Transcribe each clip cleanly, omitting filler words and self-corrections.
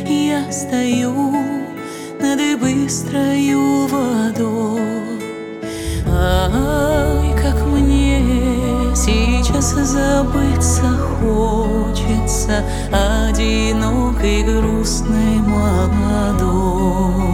я стою над быстрою водой. Ай, как мне сейчас забыться хочется, одинокой, грустной, молодой.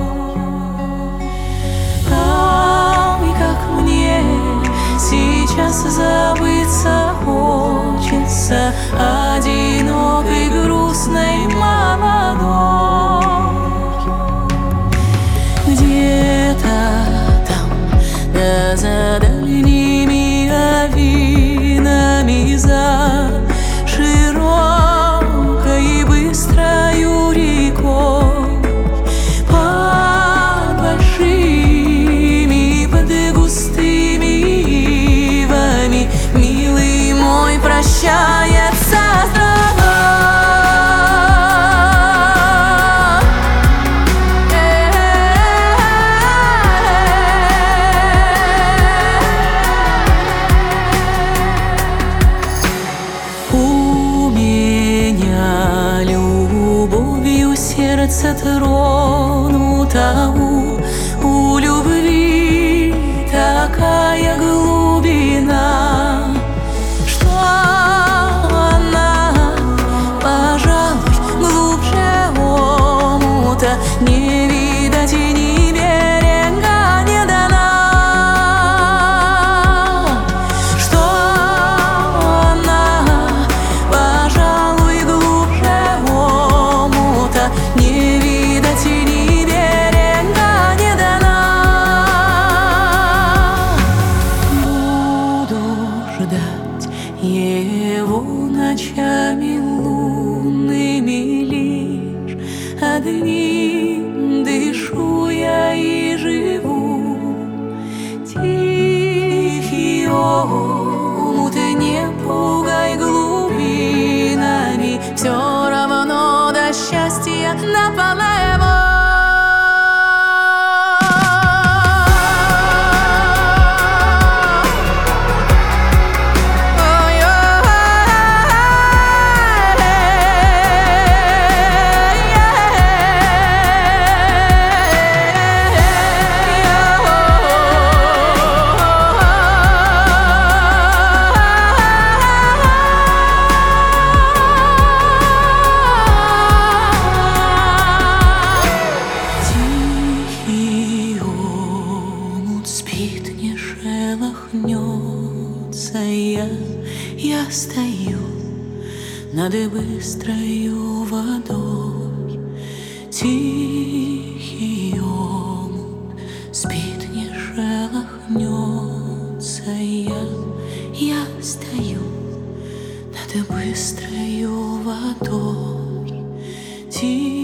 Ай, как мне сейчас забыться хочется, одинокой, грустной, молодой. Где-то там, да за дальними авинами, за широкой и быстрою рекой, под большими, под густыми ивами, милый мой прощается с тобой. Сердце тронуто, у любви такая глубина, что она, пожалуй, глубже омута, не видать и ни берега не дана. Что она, пожалуй, глубже омута, не видать и ни берега не дана. Буду ждать его ночами лунными, лишь одним дышу я и живу. Тихий омут, не пугай глубинами, все равно до счастья наполнено. Не шелохнется, я стою над быстрою водой. Тихий омут спит, не шелохнется, я стою над быстрою водой.